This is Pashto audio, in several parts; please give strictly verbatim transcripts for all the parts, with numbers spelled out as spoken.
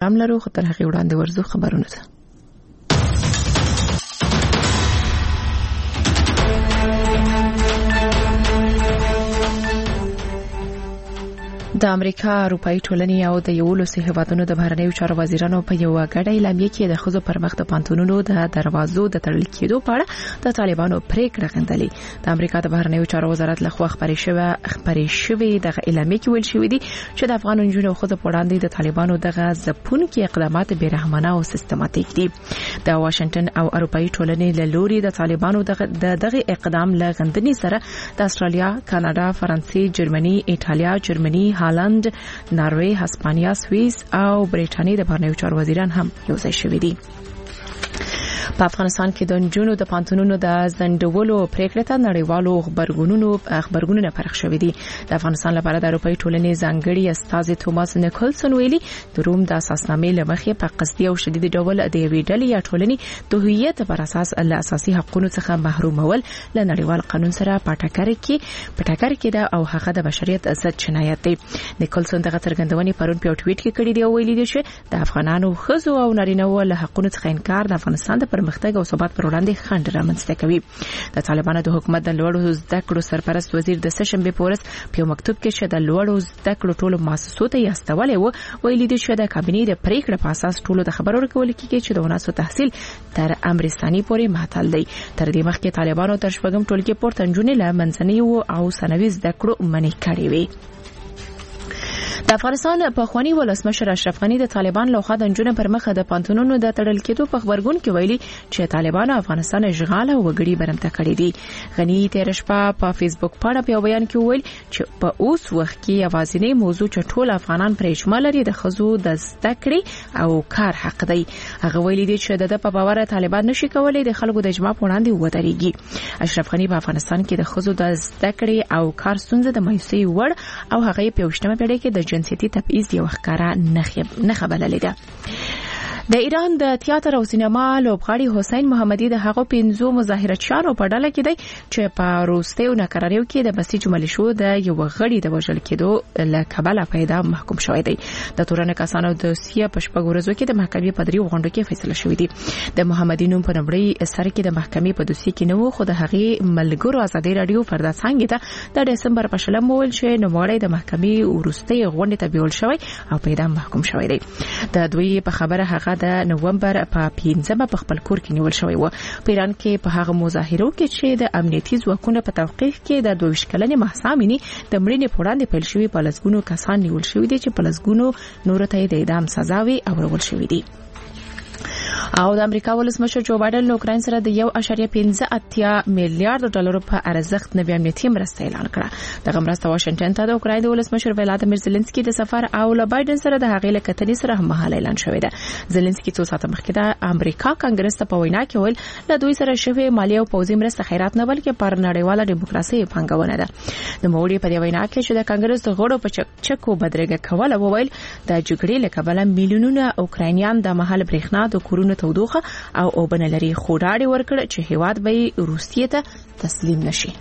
پروګرام لرو، خو تر هغه وړاندې ورزو خبرونه ده. د امریکا اروپאי ټولنې او د یولسو هیوادونو د بهرنیو چارو وزیرانو په یو غړي اعلامیه کې د خزو پر مخ د پانتونونو د دروازو د تړل کېدو په اړه د طالبانو پریکړه غندلې. د امریکا د بهرنیو چارو وزارت لخوا خبرې شوې خبرې شوې د اعلامیه کې ویل شوې دي چې د افغان نجونو خزو په وړاندې د طالبانو دغه ځپونکي اقدامات بیرحمانه او سیستماتیک دي. د واشنگټن او اروپאי ټولنې له لوري د طالبانو د دغه اقدام له غندنې سره د استرالیا، کاناډا، فرانسې، جرمني، ایټالیا، جرمني، هالند، ناروې، هسپانیا، سوئیس او برېټانیا د بهرنیو چارو وزیران هم یو ځای شوي دي. په افغانستان کې د نجونو د پانتونونو د زندولو پریکړه ته نړیوالو خبرګونونو خبرګونونه پرخ شوې دي. د افغانستان لپاره د اروپאי ټولنې ځانګړي استاذ توماس نیکلسن ویلي د روم د اساسنامې لمخې په قصدي او شدید ډول د یوې ډلې یا ټولنې د هویت پر اساس له اساسي حقوقو څخه محرومول له نړیوال قانون سره پټاکر کې پټاکر کې ده او هغه د بشریت ضد جنایت دی. نیکلسن دغه څرګندونې پرون په ټویټ کې کړې دی او ویلي دی چې د افغانانو خزو او نارینه‌و له حقوقو څخه انکار د افغانستان د پرمختګ او ثبات پر وړاندې خنډ رامنځته کوي. د طالبانو د حکومت د لوړو زده کړو سرپرست وزیر د سشنبه پورس په مکتوب کې چې د لوړو زده کړو ټولو مؤسسو ته یاستولې و ویلي دي چې د کابینې د پریکړې په اساس ټولو د خبرو ورکول کېږي چې د وناسو تحصیل تر امرستاني پورې معطل دی. تر دې مخکې طالبانو تر شپږم ټولګي پورته نجونې له منځنۍ او ثانوي زده کړو منع کړې وي. د افغانستان په خواني ولسمشر اشرف غنی د طالبان لخوا د نجونو پر مخ د پانتونونو د تړل کېدو په خبرګون کې ویلي چې طالبان افغانستان اشغال او وګړي برمته کړی دي. غنی تیر شپه په فیسبوک باندې په بیان کې ویل چې په اوس وخت کې اوازینی موضوع چې ټول افغانان پرې شمول لري د خزو د زده کړې او کار حق دی. هغه ویلي دی چې د په باور طالبان نشي کولای د خلکو د اجماع په وړاندې ودرېږي. اشرف غنی په افغانستان کې د خزو د زده کړې او کار ستونزې د مایوسۍ وړ او هغه په وشتمه پیړۍ کې د جنسیتي تبعیض یو ښکارا نښه بللې ده. د ایران د تیاتر او سینما لوبغاړي حسین محمدي د هغو پنځو مظاهرچیانو په ډله کې دی چې په روستیو ناکراریو کې د بسیج ملیشو د یو غړي د وژل کېدو له کبله په اعدام محکوم شوی دی. د تورن کسانو د سیه په شپږ ورځو کې د محکمې په دریو غونډو کې فیصله شوې دي. د محمدي نوم په نمبرې سر کې د محکمې په دوسیه کې نه و، خو د هغې ملګرو ازادي رادیو فردا څنګه ته د دسمبر په شلم ویل چې نوموړی د محکمې وروستۍ غونډې ته بیول شوی او په اعدام محکوم شوی دی. د دوی په خبره هغه د نومبر په پنځمه په خپل کور کې نیول شوی و. په ایران کې په هغه مظاهرو کې چې د امنیتي ځواکونو په توقیف کې د دوه ویشت کلنې محسا امینی د مړینې په وړاندې پیل شوی په لسګونو کسان نیول شوی دي چې په لسګونو نور ته د اعدام سزا وي او ورول شوی دي. او د امریکا ولسمشر جو بایدن له اوکراین سره د یو اعشاریه پنځه اتیا میلیارډ ډالرو په ارزښت نوې امنیتي مرسته اعلان کړه. دغه مرسته واشنگټن ته د اوکراین د ولسمشر ولادیمیر زيلنسکي د سفر او له بایدن سره د هغې له کتنې سره هم مهال اعلان شوی ده. زيلنسکي څو ساعته مخکې د امریکا کانګرس ته په وینا کې ویل له دوی سره شوی مالی او پوځي مرسته خیرات نه بلکې پر نړیواله ډیموکراسي پنګونه ده. د موړي په وینا کې چې د کانګرس د غړو په چک چکو بدرګه کوله وویل د جګړې له کبله میلیونونه اوکراینیان د محل برېښنا د کورونو تودوخه او اوبنه لري خو ډاډ ورکړ چې هیواد به روسیې ته تسلیم نشي.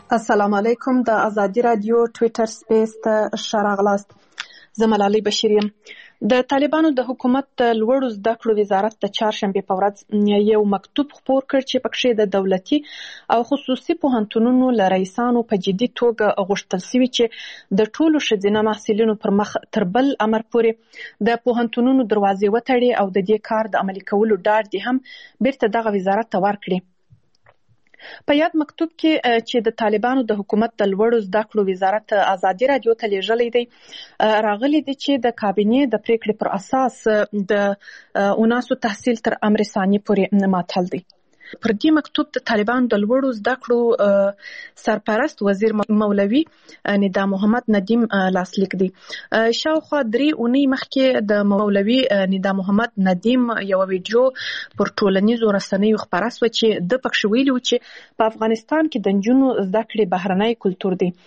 السلام علیکم. د ازادي رادیو ټویټر سپیس ته ښه راغلاست. زه ملالۍ بشیر یم. د طالبانو د حکومت د لوړو زده کړو وزارت د چهارشنبې په ورځ یو مکتوب خپور کړ چې پکې د دولتي او خصوصي پوهنتونونو له رئیسانو په جدي توګه غوښتل شوي چې د ټولو ښځینه محصلینو پر مخ تر بل امر پورې د پوهنتونونو دروازې وتړي او د دې کار د عملي کولو ډاډ دې هم بیرته دغه وزارت ته ورکړي. په یاد مکتوب کې چې د طالبانو د حکومت د لوړو زده کړو وزارت ازادي رادیو ته لیږلی دی، راغلی دی چې د کابینې د پریکړې پر اساس د اوناسو تحصیل تر امر ثاني پورې ماتل دی. پر دې مکتوب د طالبانو د لوړو زده کړو سرپرست وزیر مولوي ندا محمد ندیم لاسلیک دی. شاوخوا درې اونۍ مخکې د مولوي ندا محمد ندیم یو ویډیو پر ټولنیزو رسنیو خپاره شوه چې د پکې ویلي و چې په افغانستان کې د نجونو زده کړې بهرنی کلتور دی.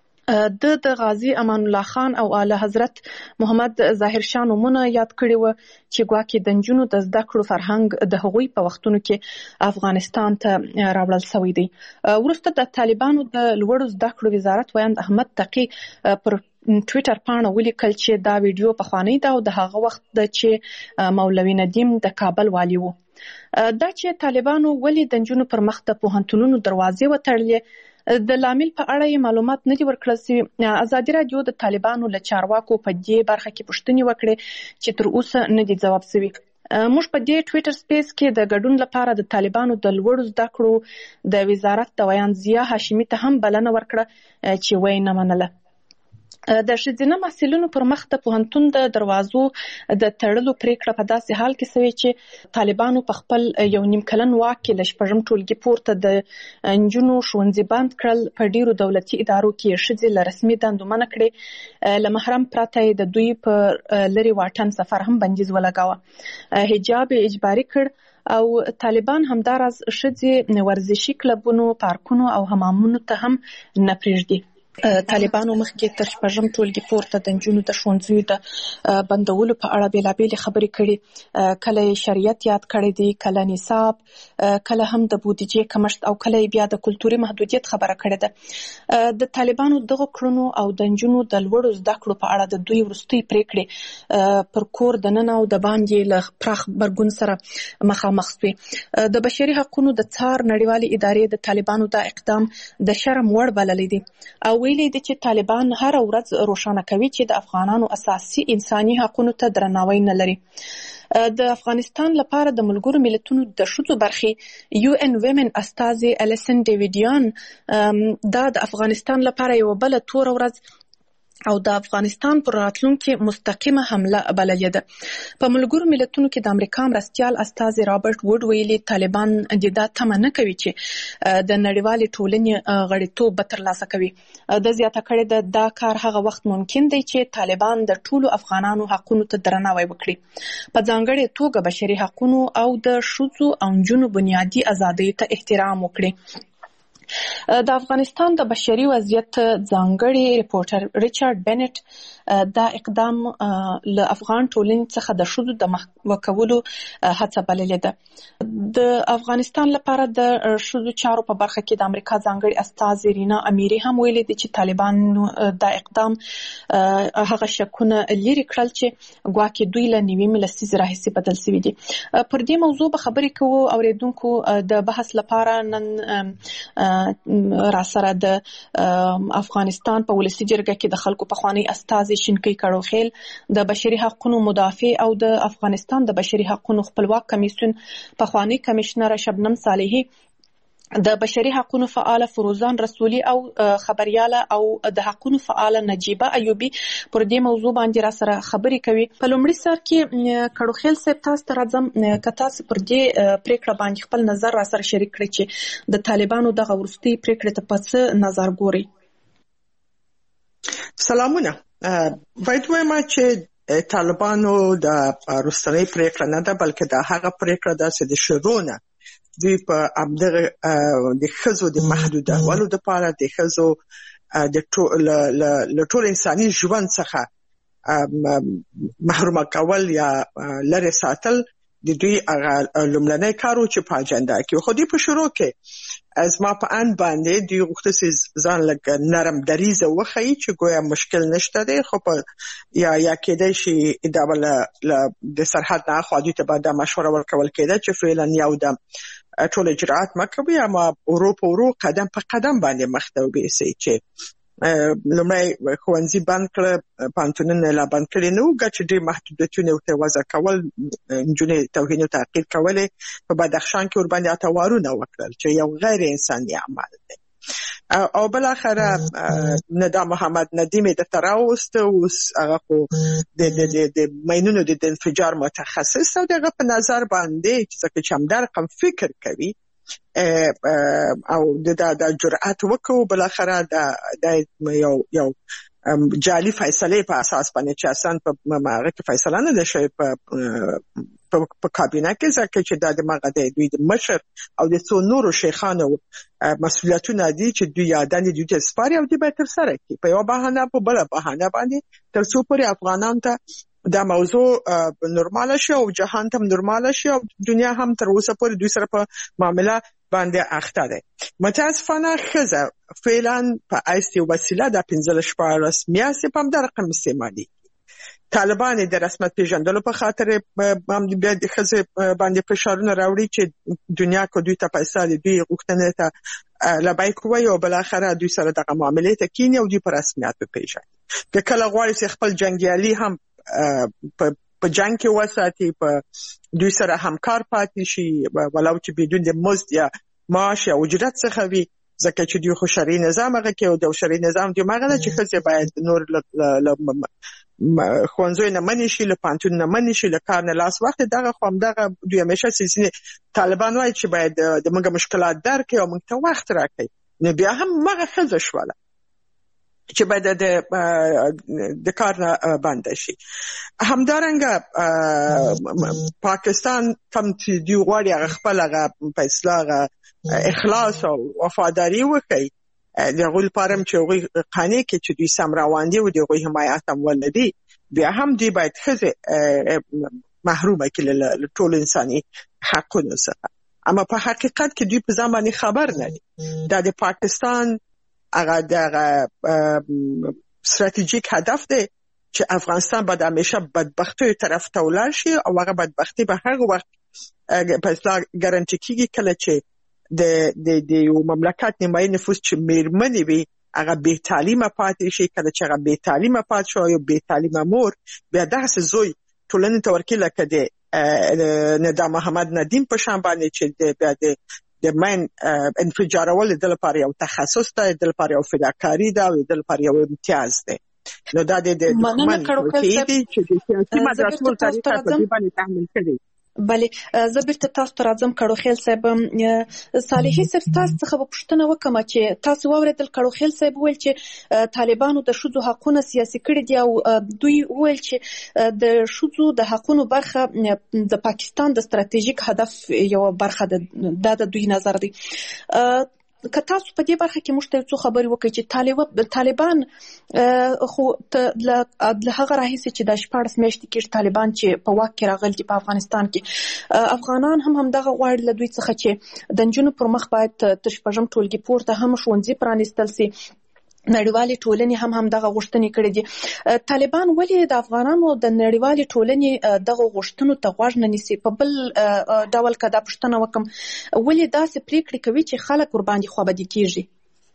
د د غازی امان الله خان او اعلی حضرت محمد ظاهر شاه نومونه یاد کړي و چې ګواکې د نجونو د زده کړو فرهنګ د هغوی په وختونو کې افغانستان ته راوړل شوی دی. وروسته د طالبانو د لوړو زده کړو وزارت ویاند احمد تقی پر ټویټر پاڼه ولیکل چې دا ویډیو پخوانی ده او د هغه وخت د چې مولوي ندیم د کابل والی و. دا چې طالبانو ولې د نجونو پر مخ د پوهنتونونو دروازې وتړلې د لامل په اړه یې معلومات نه دي ورکړل شوي. ازادي رادیو د طالبانو له چارواکو په دې برخه کې پوښتنې وکړې چې تر اوسه نه دي ځواب شوي. موږ په دې ټویټر سپیس کې د ګډون لپاره د طالبانو د لوړو زده کړو د وزارت د ویاند ضیا هاشمي ته هم بلنه ورکړه چې وایي نه منله. د ښځینه محصلینو پر مخ د پوهنتون د دروازو د تړلو پریکړه په داسې حال کې شوې چې طالبانو په خپل یو نیم کلن واک کې له شپږم ټولګي پورته د نجونو ښوونځي بند کړل. په ډیرو دولتي ادارو کې ښځې له رسمي دندو منع کړې. له محرم پرته د دوی په لري واټن سفر هم بندیز ولګاوه. حجاب اجباري کړ او طالبان همداراز ښځې ورزشي کلبونو، پارکونو او حمامونو ته هم نه پرېږدي. طالبانو مخکې تر شپږم ټولګي پورته د نجونو د ښوونځیو د بندولو په اړه بېلابېلې خبرې کړي. کله یې شریعت یاد کړی دی، کله نصاب، کله هم د بودیجې کمښت او کله یې بیا د کلتوري محدودیت خبره کړې ده. د طالبانو دغه کړنو او د نجونو د لوړو زده کړو په اړه د دوی وروستۍ پریکړې پر کور دننه او د باندې له پراخ غبرګون سره مخامخ شوې. د بشري حقوقو د څار نړیوالې ادارې د طالبانو دا اقدام د شرم وړ بللی دی او ویلي دي چې طالبان هر ورځ روښانه کوي چې د افغانانو اساسي انساني حقوقو ته درناوی نه لري. د افغانستان لپاره د ملګرو ملتونو د ښځو برخې یو ان ویمن استازي الیسن ډیویډیان دا د افغانستان لپاره یو بل تور ورځ او د افغانستان پر راتلونکي مستقیمه حمله بللې ده. په ملګرو ملتونو کې د امریکا مرستیال استازي رابرټ ووډ ویلي طالبان د دا تمه نه کوي چې د نړیوالې ټولنې غړیتوب به ترلاسه کوي. د زیاته کړې ده دا کار هغه وخت ممکن دی چې طالبان د ټولو افغانانو حقونو ته درناوی وکړي، په ځانګړې توګه بشري حقونو او د ښځو او نجونو بنیادي ازادیو ته احترام وکړي. د افغانستان د بشري وضعیت ځانګړي ریپورټر ریچارډ بینټ دا اقدام له افغان ټولنې څخه د ښځو د محوه کولو هڅه بللې ده. د افغانستان لپاره د ښځو چارو په برخه کې د امریکا ځانګړي استازي رینا امیري هم ویلي دي چې طالبانو دا اقدام هغه شکونه لري کړل چې ګواکې دوی له نوې لسیزې راهیسې بدل شوي دي. پر دې موضوع به خبرې کوو. اوریدونکو د بحث لپاره نن را سره د افغانستان په ولسي جرګه کې د خلکو پخوانی استازي شینکی کړوخیل، د بشري حقوقو مدافع او د افغانستان د بشري حقوقو خپلواک کمیسیون پخوانی کمشنر شبنم صالحي، د بشري حقوقو فعال فروزان رسولي او خبرياله او د حقوقو فعال نجيبه ایوبي پر دې موضوع باندې را سره خبرې کوي. په لومړي سر کې کړوخیل صاحب تاسو ته راځم که تاسو پر دې پریکړه باندې خپل نظر را سره شریک کړئ چې د طالبانو دغه وروستۍ پریکړه ته په څه نظر ګوري. سلامونه. باید وایم چې طالبانو د وروستۍ پریکړه نه ده بلکې د هغه پریکړه ده چې د شرونه دوی په ابدغه د ښځو د محدودولو لپاره د ښځو د ټول له ټول انساني ژوند څخه محروم کول یا لري ساتل د دوی هغه لومړنی کار و چې په اجنډا کې خو دوی په شروع کې از ما په ان باندې دوی غوښتل ځان لکه نرم دریزه وښیي چې ګویا مشکل نشته دی خو په یا یا کېدای شي دا بل د سرحد نه خو دوی ته به دا مشوره ورکول کېده چې فعلا یو د ټول اجراءات مکوي اما ورو په ورو قدم په قدم باندې مخ ته وبېسي چې لومړی ښوونځي بند کړه پوهنتونونه لا بند کړي نه وو ګټې ډېر محدودیتونه ورته وضع کول نجونې توهین او تحقیر کولې په بدخشان کې ورباندې اتوارونه وکړل چې یو غیر انساني عمل دی او بالاخره ندا محمد ندیم د تراوست اوس هغه خو د د د ماینونو د انفجار متخصص او دغه په نظر باندې چې څنګه چې هم در رقم فکر کوي او د د جرأت وکړو بالاخره د یو یو جعلي فیصله په اساس باندې چې اسان په ماغه کې فیصله نه ده شوی په په کابینه کې ځکه چې د ماغه د دوی د مشر او د څو نورو شیخانو مسؤلیتونه دي چې دوی یادانې دوی ته سپاري او دوی به تر سره کوي په یو بهانه په بل بهانه باندې تر څو پورې افغانان ته دا موضوع نورمال شي او جهان ته نورمال شي او دنیا هم تر اوسه پورې دوی سره په معاملې باندې اخته ده متاسفانه خزه فعلا په ایسي وسیله د پنځه شپږ میاشتې په همدغه رقم استعمالي طالبان د رسمیت پیژندلو په خاطر باندې د خزه باندې فشارونه راوړي چې دنیا کو دوی ته پیسې دوی غوښتنه ته لبای کوي او بل اخره دوی سره دغه معاملې ته کینی او دوی په رسمیت پیژني که کله غواړي چې خپل جنگیالي هم په جنگ کې وساتي په دوی سره همکار پاتې شي ولو چې بدون د مزد یا معاش یا اجرت څخه وي ځکه چې دوی خو شرعي نظام هغه کې او د شرعي نظام دوی مغه نه چې خزه باید نور خوانزوی نه منی شي له پانتون نه منی شي له کار نه لاس وخت دغه خو دغه دوی همیشه سیسینه طالبان وایي چې باید د موږ مشکلات درک او موږ ته وخت راکړي نه بیا هم مغه خزه شواله چې باید د د کار نه باندې شي همدارنګه پاکستان کم چې دی غواړي هغه خپل هغه فیصله اخلاص او وفاداری وکړي د غول پارم چې هغه قانې کې چې دوی سم روان دي او د هغه حمایت هم ولدي بیا هم دی باید خزه محرومه کړي له ټول انساني حقونو څخه اما په حقیقت کې دوی په ځان باندې خبر نه دي دا د پاکستان هغه د ستراتیژیک هدف دی چې افغانستان به د همیشه بدبختی طرف ته ولاړ شي او هغه بدبختی به هر وخت په اصطلاح ګارانټي کیږي کله چې د د د یو مملکت نیمایي نفوس چې میرمنې وي هغه بې تعلیمه پاتې شي کله چې هغه بې تعلیمه پاتې شي او بې تعلیمه مور بیا داسې زوی ټولنې ته ورکړي لکه د ندا محمد ندیم په شان باندې چې د بیا د د مین انفجارول د لپاره یو تخصص دی د لپاره یو فداکاری دی او د لپاره یو امتیاز دی نو دا د مننه کړو چې د سیاسي مدرسو تاریخ په دې باندې تحمیل کړي بله زه بیرته تاسو ته راځم کړو خیل صاحب صالحي صاحب تاسو څخه په پوښتنه وکم چې تاسو واوریدل کړو خیل صاحب ویل چې طالبانو د شذو حقوقو سیاسي کړي دي او دوی ویل چې د شذو د حقوقو برخه د پاکستان د ستراتیژیک هدف یو برخه ده د دوی نظر دی که تاسو په دې برخه کې موږ ته څه خبري وکړي چې طالب طالبان خو له هغه راهیسي چې د شپږ میاشتې کې طالبان چې په واک کې راغلي په افغانستان کې افغانان هم هم دغه غواړي له دوی څخه چې د جنونو پر مخ باید تر شپږم ټولګي پورته هم ښوونځي پرانیستل سي نړیوالې ټولنې هم هم دغه غوښتنې کړې دي طالبان ولې د افغانانو د نړیوالې ټولنې دغه غوښتنو ته غوږ نه نیسي په بل ډول که دا پوښتنه وکم ولې داسې پریکړې کوي چې خلک ورباندې خوابدي کیږي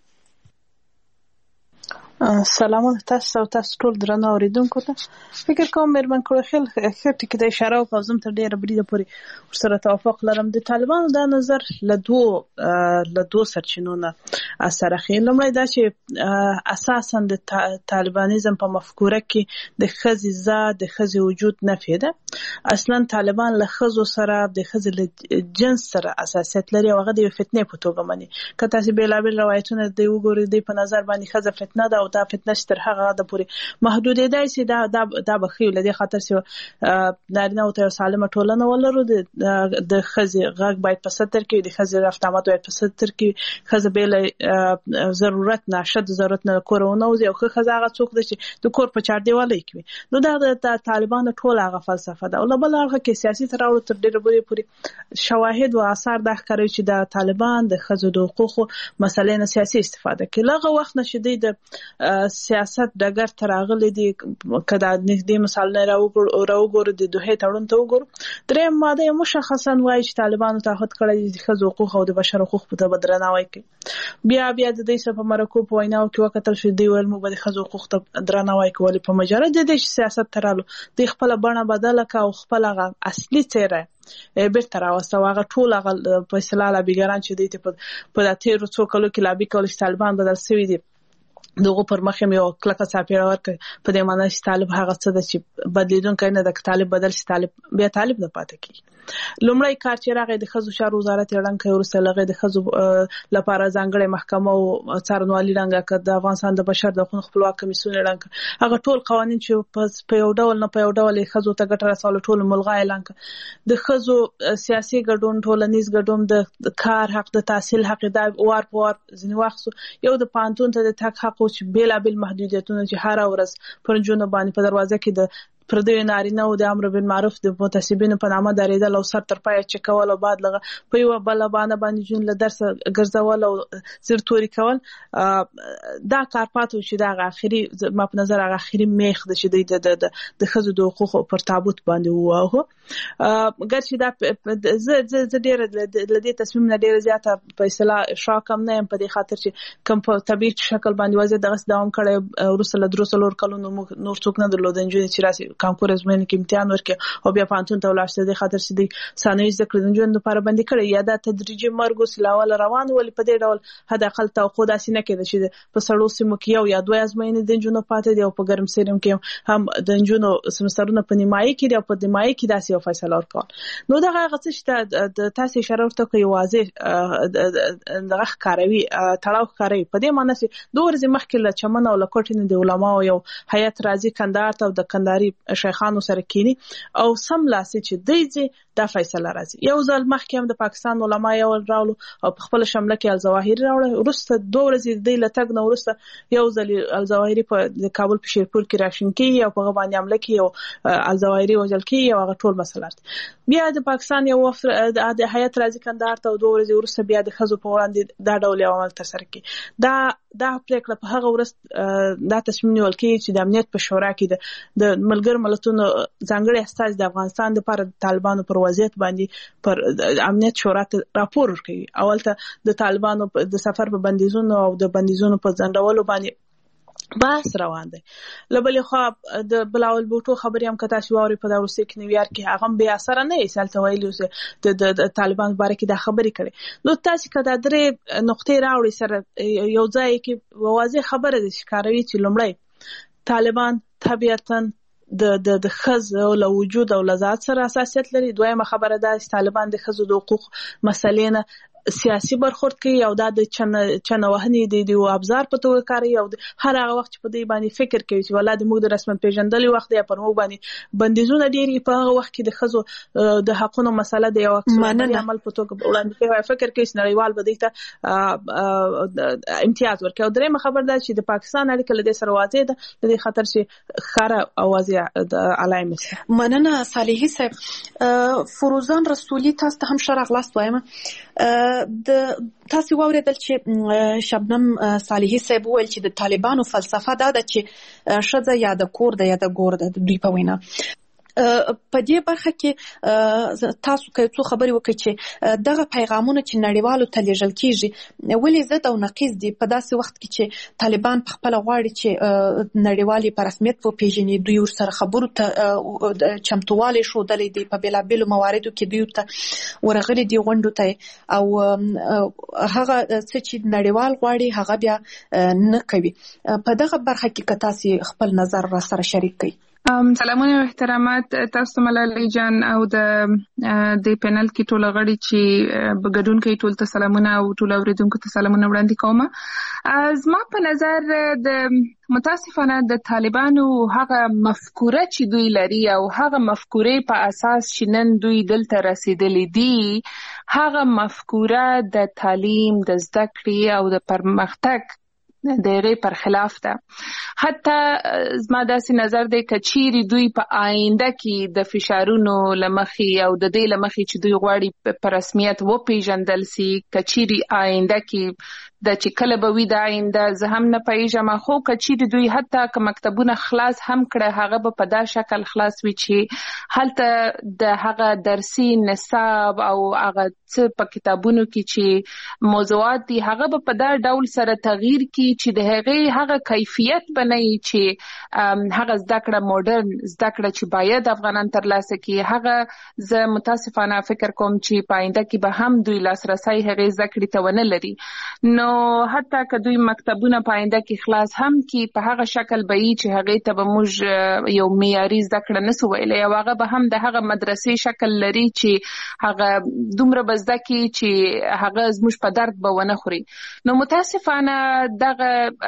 سلام تاسو او تاسو ټول درنو اوریدونکو ته فکر کوم مېرمن کړو خل خیر ټکی د اشاره او کوم تر ډیره بریده پورې ورسره توافق لرم د طالبانو د نظر له دوه له دوه سرچینو نه اثر اخی لمړی دا چې اساسا د طالبانیزم په مفکوره کې د خزي ذات د خزي وجود نفي ده اصلا طالبان له خزو سره د خزي له جنس سره اساسیت لري او هغه د فتنې په توګه مني که تاسو بیلابل روایتونه دی وګورئ د په نظر باندې خزه فتنه ده او دا فتنس تر هغه د پورې محدودېدای شي. دا دا دا بخیو لدی خاطر چې نارینه او ته سالمه ټولنه ولرو. د خزي غږ باید په ستر کې د خزي رفتامات باید په ستر کې خزه به ضرورت نشد ضرورت نه کورونه او یو خزه هغه څوک د چې د کور په چار دیوالې کې. نو دا د طالبانو ټول هغه فلسفه ده. او بل هغه کې سیاسي تراوړ تر ډیره پورې شواهد او آثار د ښکاري چې د طالبان د خزو د حقوقو مسلې نه سیاسي استفاده کوي. لغه وخت نشي د سیاست دګر تراغلي دي کدا نږدې مثال نه راوګور راوګور د دوه تړون ته وګور. درې ماده مشخصا وایي چې طالبانو تعهد کړی د خزو حقوق او د بشر حقوق په بدرناوي کوي. بیا بیا د دې سره په مرکو په ویناو کې وکتل شو دی ول مو به خزو حقوق ته درناوي کول په مجرد د سیاست ترالو د خپل بڼه بدله کا او خپل اصلي څیره بیرته راوسته. هغه ټول هغه په اصطلاح لابیګران چې دي په د تیرو څو کلو کې لابي کول چې طالبان بدل شوی دي دغه پر مخ یې یو کلکه صافي ورکړ په دې معنی چې طالب هغه څه د چې بدلیدونکو نه د طالب بدل شي طالب بیا طالب نه پاتې کی. لومړی کار چې راغی د خزو شار وزارت اعلان کړ ورسره لغه د خزو لپاره ځانګړې محکمه او څارنوالي رنګه کړ د افغانستان د بشر د حقوقو خپلواک کمیسیون اعلان کړ. هغه ټول قوانين چې په یو ډول نه په یو ډول خزو ته ګټه رسول ټول ملغا اعلان کړ. د خزو سیاسي ګډون ټولنیز ګډون د کار حق د تحصیل حق د وار په وار ځنی واخصو یو د پانتون ته د تک حق او چې بیل بیل محدودیتونه چې هر ورځ پرنجونه باندې په دروازه کې د پردوی نارینه او د امر بالمعروف د متسبین په نامه درېدل او سر تر پای چې کول او بعد لغه په یو بل باندې باندې جون له درس ګرځول او زیر توري کول. دا کار پاتو چې دا اخري ما په نظر هغه اخري میخ د شدید د د خزو د حقوقو پر تابوت باندې وو. ګر چې دا ز ز ډیر د دې تصمیم نه ډیر زیاته په اصطلاح شاکم نه په دې خاطر چې کوم په طبيعي شکل باندې وځي دغه دوام کړي ورسله دروسلور کلونو نور څوک نه درلودل چې راسي کانکور ازمن کې امتحان ورکړي او بیا پانتون ته ولاړ د خاطر چې د ثانوي ذکر د ژوند لپاره باندې کړي یا د تدریجي مرګ سلاول روان ول په دې ډول حد اقل توقع داسې نه کېده چې په سړو سیمو کې یو یا دوه ازمنې د جنونو پاتې دی او په ګرم سیرم کې هم د جنونو سمسترونه په نیمایي کې دی او په نیمایي کې داسې یو فیصله ورکړ. نو دغه غڅ چې د تاسو اشاره ورته کوي واضح دغه ښکاروي تړاو ښکاروي په دې معنی چې دوه ورځې مخکې له چمن او لکوټین د علماو یو هیئت راځي کندهار ته د کندهاري شیخانو سره کینی او سم لاسي چې دیږي دا فیصله راځي. یو ځل مخکې هم د پاکستان علما یو راولو او په خپل شمله کې الظواهری راوړل ورسته دوه ورځې د لټګ نو ورسته یو ځل الظواهری په د کابل په شیرپور کې راشن کې او په باندې عمله کې او الظواهری وجل کې یو ټول مسله بیا د پاکستان یو وفر د هیئت راځي کندهار ته دوه ورځې ورسته بیا د خزو په وړاندې دا ډول عمل تر سره کې دا دا پریکړه په هغه ورځ دا تصمیم نیول کېږي چې د امنیت په شورا کې د ملګر ملتونو ځانګړي استاذ د افغانستان لپاره طالبانو پر وضعیت باندې پر امنیت شورا ته راپور ورکړي. اول ته د طالبانو د سفر په بندیزونو او د بندیزونو په ځنډولو باندې بحث روان دی. لبلې خو د بلاول بوټو خبري هم کتا شو اوري په دروسي کې نیویارک کې هغه به اثر نه ایسالته ویلو چې د طالبان باره کې د خبري کړي. نو تاسو کدا درې نقطې راوړي سره یو ځای کې واضح خبره دي ښکاروي چې لومړی طالبان طبيعتاً د د د خز او له وجود او لذات سره اساسیت لري. دویمه خبره ده چې طالبان د خزو د حقوق مسلې نه سیاسي برخورد کوي او دا د چن چنوهنی دی دی او ابزار په توګه کوي او هر هغه وخت په دې باندې فکر کوي چې ولادي موږ د رسمن پیژندلې وخت یا پر موږ باندې بندیزونه ډیری په هغه وخت کې د خزو د حقونو مسله دی او اکثر عمل په توګه وړاندې کوي فکر کوي چې نړیوال به دې امتیاز ورکړي. او درېمه خبر ده چې د پاکستان اړیکه له دې سره واضح ده د دې خطر چې خره اوازې د علایمس. مننه صالحي صاحب. فروزان رسولي تاسو ته هم شرح لاس وایم د تاسو واوریدل چې شبنم صالحي صاحب ویل چې د طالبانو فلسفه دا ده چې شذ یا د کور د یا د ګور د دوی په وینا په دې برخه کې تاسو کوي څو خبري وکړي چې دغه پیغامونه چې نړیوالو ته لیږل کیږي ولې زه د نقیز دي په داسې وخت کې چې طالبان په خپل غواړي چې نړیوالي په رسمیت په پیژنې دوی ورسره خبرو ته چمتووالی شو دلې دي په بلابل مواردو کې دوی ته ورغلي دي غونډو ته او هغه څه چې نړیوال غواړي هغه بیا نه کوي. په دغه برخه کې که تاسو خپل نظر را سره شریک کړئ. سلامونه او احترامات تاسو ملالۍ جان او د د پینل کې ټول غړي چې بګډون کوي ټول ته سلامونه او ټول اوریدونکو ته سلامونه وړاندې کوم. زما په نظر د متاسفانه د طالبانو هغه مفکوره چې دوی لري او هغه مفکورې په اساس چې نن دوی دلته رسیدلې دي هغه مفکوره د تعلیم د زده کړې او د پرمختګ د هغې پر خلاف ده. حتی زما داسې نظر دی که چیرې دوی په آینده کې د فشارونو له مخې او د دې له مخې چې دوی غواړي په رسمیت وپېژندل سي، که چیرې آینده کې د چې کله به وي د آینده زه هم نه پوهېږم، خو که چیرې دوی حتی که مکتبونه خلاص هم کړه هغه به په دا شکل خلاص وي چې هلته د هغه درسي نصاب او هغه څه په کتابونو کې چې موضوعات دي هغه به په دا ډول سره تغییر کړي چې د هغې هغه کیفیت به نه وي چې هغه زده کړه موډرن زده کړه چې باید افغانان ترلاسه کړي. هغه زه متاسفانه فکر کوم چې په آینده کې به هم دوی لاسرسی هغې زده کړې ته ونه لري. نو حتی که دوی مکتبونه په آینده کې خلاص هم کی په هغه شکل به وي چې هغې ته به موږ یو معیاري زده کړه نسو ویلی او هغه به هم د هغه مدرسې شکل لري چې هغه دومره به زده کړي چې هغه زموږ په درد به ونه خوري. نو متاسفانه دغه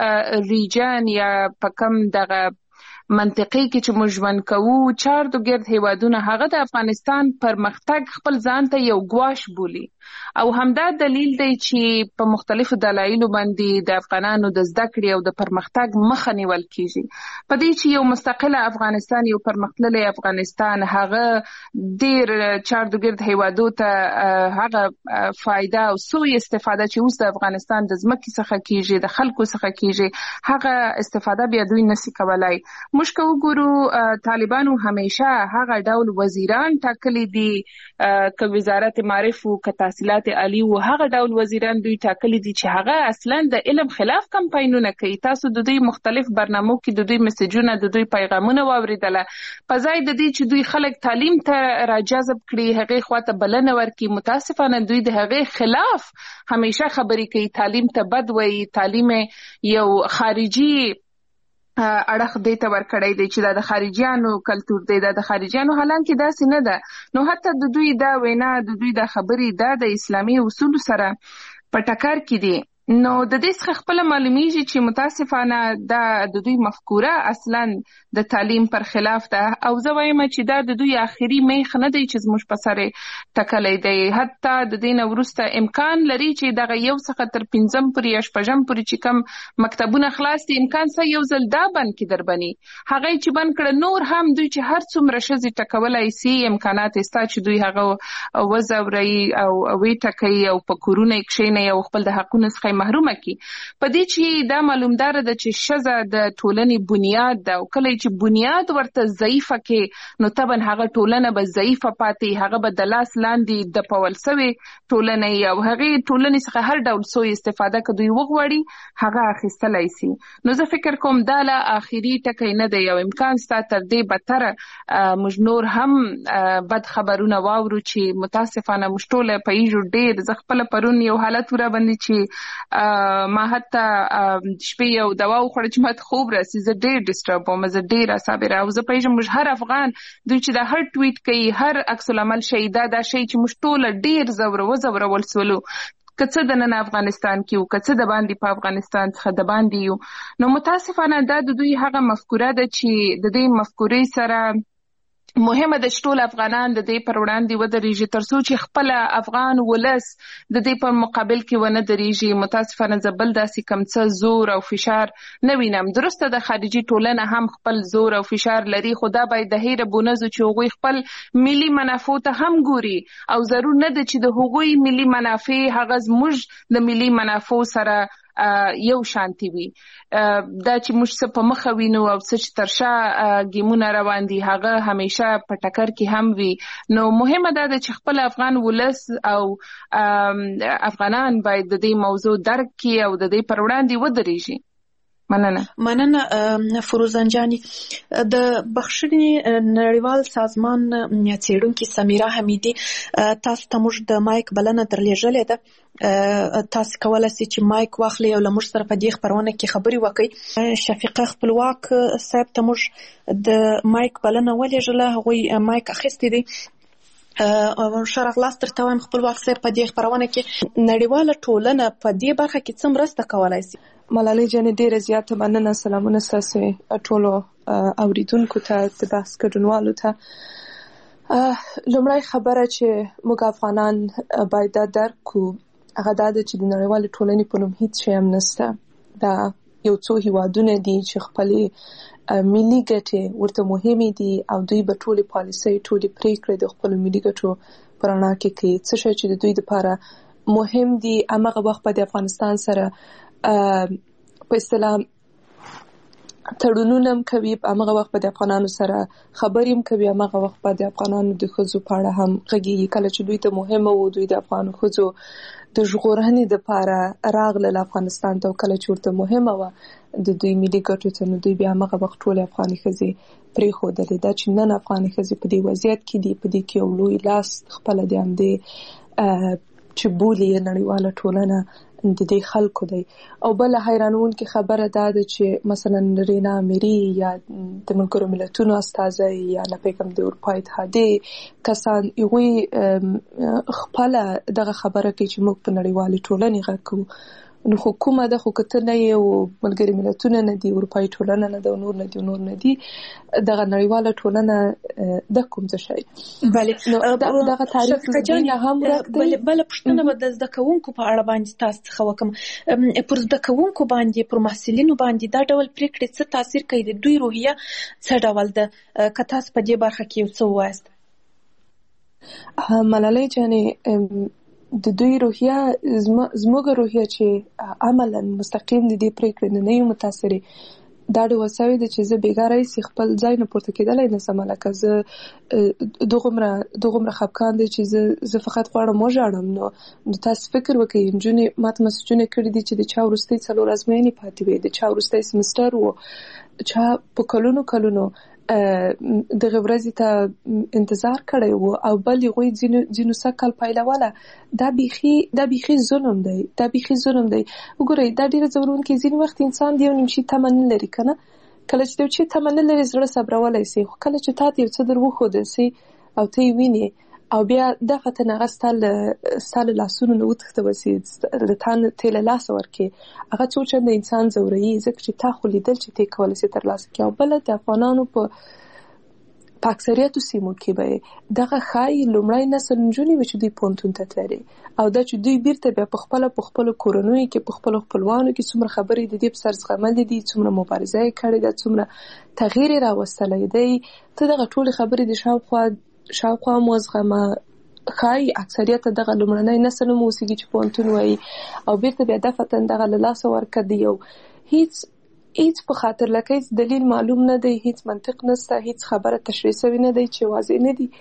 ریجن یا په کم دغه منطقې کې چې موږ ژوند کوو چارد و ګرد هیوادونه هغه د افغانستان پرمختګ خپل ځان ته یو ګواش بولي او همدا دلیل دی چې په مختلفو دلایلو باندې د افغانانو د زده کړې او د پرمختګ مخه نیول کیږي. په دې چې یو مستقله افغانستان یو پرمختللی افغانستان هغه ډیر چارد و ګرد هیوادو ته هغه فایده او سوء استفاده چې اوس د افغانستان د ځمکې څخه کیږي د خلکو څخه کیږي هغه استفاده بیا دوی نشي کولای. موږ که وګورو طالبانو همیشه هغه ډول وزیران ټاکلي دي که وزارت معارف و که تحصیلات عالی و هغه ډول وزیران دوی ټاکلي دي چې هغه اصلا د علم خلاف کمپاینونه کوي. تاسو د دوی مختلف برنامو کې د دوی مسیجونه د دوی پیغامونه واوریدله په ځای د دې چې دوی خلک تعلیم ته راجذب کړي هغې خواته بلنه ورکړي متاسفانه دوی د هغې خلاف همیشه خبرې کوي. تعلیم ته بد وایي، تعلیم یو خارجي اړخ دې ته ورکړی دی چې دا د خارجیانو کلتور دی، دا د خارجیانو حالانکې داسې نه ده. نو حتی د دوی دا وینا د دوی دا خبرې دا د اسلامي اصولو سره په ټکر کې دي. نو د دې څخه خپله معلومیږي چې متاسفانه دا د دوی مفکوره اصلا د تعلیم پر خلاف ده او زه وایم چې دا د دوی آخري میخ نه دی چې زموږ په سر ټکلی دی. حتی د دې نه وروسته امکان لري چې دغه یو څخه تر پنځم پورې یا شپږم پورې چې کوم مکتبونه خلاص دي امکان څه یو ځل دا بند کړي در بني هغه چې بند کړه نور هم دوی چې هر څومره ښځې ټکولی سي امکانات سته چې دوی هغه وځوروي او ویې ټکوي او په کورونه یې کښېنوي او خپل د حقونو څخه محرومه کی. په دې چې دا معلومدار ده چې ښځه د ټولنې بنیاد ده او کله چې بنیاد ورته ضعیفه کې نو طبعا هغه ټولنه به ضعیفه پاتې، هغه به د لاس لاندې د پول سوې ټولنه او هغې ټولنې څخه هر ډول سوء استفاده که دوی وغواړي هغه اخیستلی سي. نو زه فکر کوم دا لا آخري ټکی نه دی او امکان ستا تر دې بدتره موږ نور هم بد خبرونه واورو چې متاسفانه موږ ټوله پوهېږو ډېر. زه خپله پرون یو حالت وراباندې چې ما حتی شپې یو دوا وخوړه چې ما ته خوب راسي زه ډېر ډسټرب وم، زه ډېر اعصاب یې را او زه پوهېږم موږ هر افغان دوی چې دا هر ټویټ کوي هر عکس العمل شي دا دا شی چې موږ ټوله ډېر زوره وځورول سولو که څه د نن افغانستان کې یو که څه د باندې په افغانستان څخه د باندې یو. نو متاسفانه دا د دوی هغه مفکوره ده چې د دې مفکورې سره مهمه ده چې ټول افغانان د دې پر وړاندې ودرېږي تر څو چې خپل افغان ولس د دې په مقابل کې ونه درېږي. متاسفانه زه بل داسې کم څه زور او فشار نه وینم. درسته د خارجي ټولنه هم خپل زور او فشار لري خو دا باید د هیره بونځو چې هغوی خپل ملي منافعو ته هم ګوري او ضرور نه ده چې د هغوی ملي منافع هغه زموږ د ملي منافعو سره یو شانتي وي. دا چې موږ څه په مخه وینو او څه چې تر شا ګیمونه روان دي هغه همیشه په ټکر کې هم وي. نو مهمه دا ده چې خپل افغان ولس او افغانان باید د دې موضوع درک کړي او د دې پر وړاندې ودرېږي. مننه مننه فروزان جاني. د بخښنې نړیوال سازمان څېړونکې سمیرا حمیدي تاسو ته موږ د مایک بلنه درلېږلې ده، تاسو کولای شئ چې مایک واخلئ او له موږ سره په دې خبرونه کې خبرې وکړئ. شفیقه خپلواک صاحب ته موږ د مایک بلنه ولېږله، هغوی مایک اخیستی دی. ښه راغلاست درته وایم خپلواک صاحب، په دې خبرونه کې نړیواله ټولنه په دې برخه کې څه مرسته کولی شي؟ ملالۍ جانې ډېره زیاته مننه. سلامونه ستاسې ټولو اوریدونکو ته، د بحث ګډونوالو ته. لومړی خبره چې موږ افغانان باید دا درک کړو هغه دا ده چې د نړیوالې ټولنې په نوم هیڅ شی هم نشته. دا یو څو هیوادونه دي چې خپلې ملي ګټې ورته مهمې دي او دوی به ټولې پالیسۍ ټولې پرېکړې د خپلو ملي ګټو په رڼا کې کوي. څه شی چې د دوی دپاره مهم دي همغه وخت به د افغانستان سره په اصطلاح تړونونه هم کوي، همغه وخت به د افغانانو سره خبرې هم کوي، همغه وخت به د افغانانو د ښځو په اړه هم غږیږي. کله چې دوی ته مهمه وو دوی د افغانو ښځو د ژغورنې دپاره راغلل افغانستان ته، او کله چې ورته مهمه وه د دوی ملي ګټو ته، نو دوی بیا همغه وخت ټولې افغاني ښځې پرېښودلې. دا چې نن افغاني ښځې په دې وضعیت کې دي، په دې کې یو لوی لاس خپله د همدې چې بولي یې نړیواله ټولنه د دې خلکو دی. او بله حیرانوونکې خبره دا ده چې مثلا رینا امیري یا د ملګرو ملتونو استازی یا لکه د اروپا اتحادیې کسان، هغوی خپله دغه خبره کوي چې موږ په نړیوالې ټولنې غږ کوو. نو خو کومه ده؟ خو که ته نه یې او ملګري ملتونه نه دي، اروپایي ټولنه نه ده، نور نه دي نور نه دي دغه نړیواله ټولنه د کوم څه شی؟ بلې دغه تعریف دینه هم ورک دی. بله پوښتنه به د زده کوونکو په اړه باندې تاسو څخه وکړم. پر زده کوونکو باندې، پر محصلینو باندې دا ډول پرېکړې څه تاثیر کوي؟ د دوی روحیه څه ډول ده؟ که تاسو په دې برخه کې یو څه ووایاست. ملالۍ جانې، د دوی روحیه زموږ روحیه چې عملا مستقیم د دې پرېکړې نه یو متاثرې، دا ډول سوې ده چې زه بېګاره ایسي خپل ځای نه پورته کېدلی نشم. لکه زه دغومره دغومره خفګان دی چې زه زه فقط غواړم وژاړم. نو نو تاسو فکر وکړئ، نجونې ماته مسجونه کړي دي چې د چا وروستۍ څلور ازموینې پاتې وي، د چا وروستی سمستر و، چا په کلونو کلونو دغه ورځې ته انتظار کړی و، او بل هغوی ځینو ځینو سږ کال پیلوله. دا بیخي دا بیخي ظلم دی، دا بیخي ظلم دی. وګورئ، دا ډېره ځورونکې. ځینې وخت انسان د یو نیم شي تمه نه لري که نه، کله چې د یو شي تمه نه لري زړه صبرولی سي، خو کله چې تا ته یو څه در وښودل سي او ته یې وینې او بیا دغه هغه ستا له لاسونو نه وتښتول سي، له تا نه ته له لاسه ورکړې، هغه څو چنده انسان ځوروي، ځکه چې تا خو لیدل چې ته یې کولی سي ترلاسه کړې. او بله د افغانانو په په اکثریتو سیمو کې به دغه ښایي لومړی نسل نجونې وي چې دوی پوهنتون ته تللې، او دا چې دوی بیرته بیا په خپله په خپلو کورنیو کې په خپلو خپلوانو کې څومره خبرې د دې په سر زغملې دي، څومره مبارزه یې کړې ده، څومره تغییر یې راوستلی دی. ته دغه ټولې خبرې د شاوخوا شاوخوا مو زغمه. ښایي اکثریت دغه لومړنی نسل هم اوسېږي چې پوهنتون وایي، او بیرته بیا دفتن دغه له لاسه ورکړه د یو هیڅ هیڅ په خاطر لکه هیڅ دلیل معلوم نه دی، هیڅ منطق نشته، هیڅ خبره تشریح شوې نه دی چې واضح نه دي.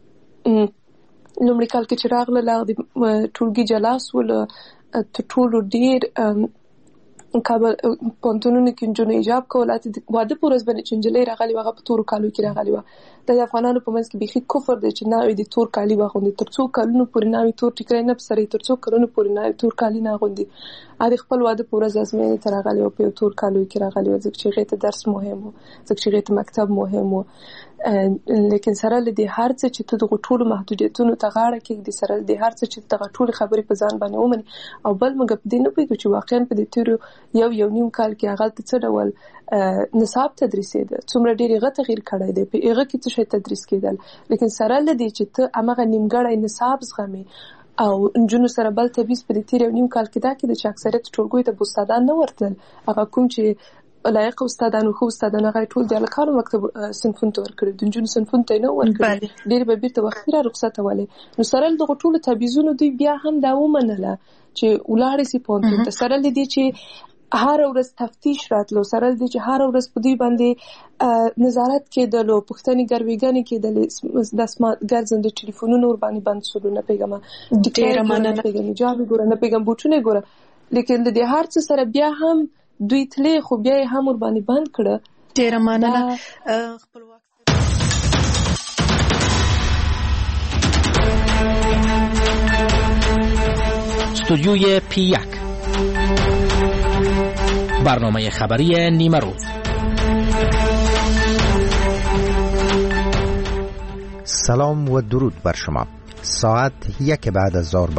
لومړي کال کې چې راغله هغه د ټولګي جلا سوله، تر ټولو ډېر کابل پوهنتونونو کې نجونو حجاب کول، حتی د واده په ورځ باندې چې نجلۍ راغلې وه هغه په تورو کالو کې راغلې وه. دا د افغانانو په منځ کې بیخي کفر دی چې ناوې د تور کالي واغوندي، تر څو کلونو پورې ناوې تور ټیکری نه په سر یې، تر څو کلونو پورې ناوې تور کالي نه اغوندي. هغې خپل واده په ورځ ازموینې ته راغلې وه، په یو تور کالو کې راغلې وه، ځکه چې هغې ته درس مهم و، ځکه چې هغې ته مکتب مهم و. لیکن سره له دې هر څه چې ته دغو ټولو محدودیتونو ته غاړه کېږدي، سره له دې هر څه چې دغه ټولې خبرې په ځان باندې ومنې، او بل موږ په دې نه پوهېږو چې واقعا په دې تېرو یو یو نیم کال کې هغلته څه ډول نصاب تدریسېده، څومره ډېر هغه تغییر کړی دی، په هغه کې څه شی تدریس کېدل. لیکن سره له دې چې ته همغه نیمګړی نصاب زغمې او نجونو سره بل تبعیض په دې تېر یو نیم کال کې دا کېده چې اکثریت ټولګیو ته به استادان نه ورتلل، هغه کوم چې لایق استادانو ښه استادان هغه ټول د هلکانو مکتب صنفونو ته ورکړي، د نجونو صنفونو ته یې نه ورکړي، ډېرې به بېرته وختي را رخصتولې. نو سره له دغو ټولو تبعیضونو دوی بیا هم دا ومنله چې ولاړې سي پوهنتون ته، سره له دې چې هر ورځ تفتیش راتلو، سره له دې چې هر ورځ په دوی باندې نظارت کېدلو، پوښتنې ګروېګانې کېدلې، داسې ګرځنده ټلیفونونه ورباندې بند شولو، نه پوهېږم ډېره مننه، نه پوهېږم حجاب یې ګوره، نه پوهېږم بوټونه یې ګوره. لیکن د دې هر څه سره بیا هم دوی تلې خو بیا یې هم ور باندې بند کړه. ډیره مننه. خپلواک استودیوی پی یک، برنامه خبری نیمه روز. سلام و درود بر شما. ساعت یک بعد از ظهر